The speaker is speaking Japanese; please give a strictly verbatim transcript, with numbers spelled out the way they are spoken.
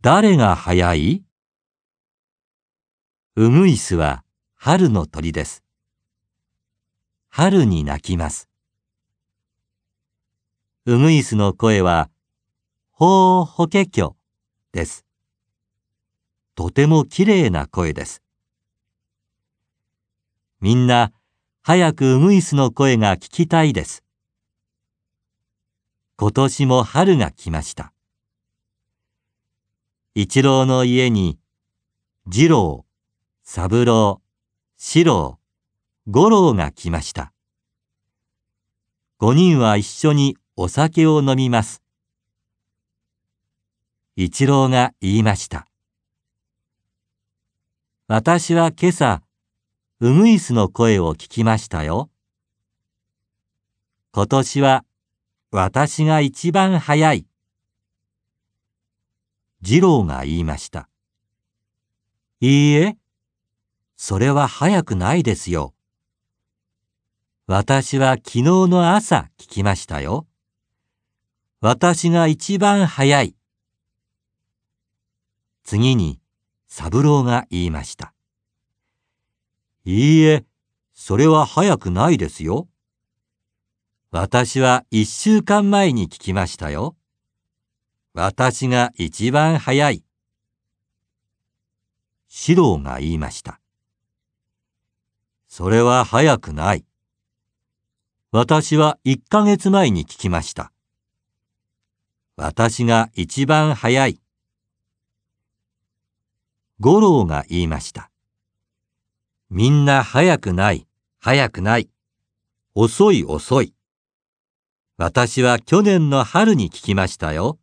誰が早い？ウグイスは春の鳥です。春に鳴きます。ウグイスの声は、ほーほけきょです。とてもきれいな声です。みんな、早くウグイスの声が聞きたいです。今年も春が来ました。一郎の家に、次郎、三郎、四郎、五郎が来ました。五人は一緒にお酒を飲みます。一郎が言いました。私は今朝、ウグイスの声を聞きましたよ。今年は私が一番早い。次郎が言いました。いいえ、それは早くないですよ。私は昨日の朝聞きましたよ。私が一番早い。次に三郎が言いました。いいえ、それは早くないですよ。私は一週間前に聞きましたよ。私が一番早い。四郎が言いました。それは早くない。私は一ヶ月前に聞きました。私が一番早い。五郎が言いました。みんな早くない、早くない。遅い遅い。私は去年の春に聞きましたよ。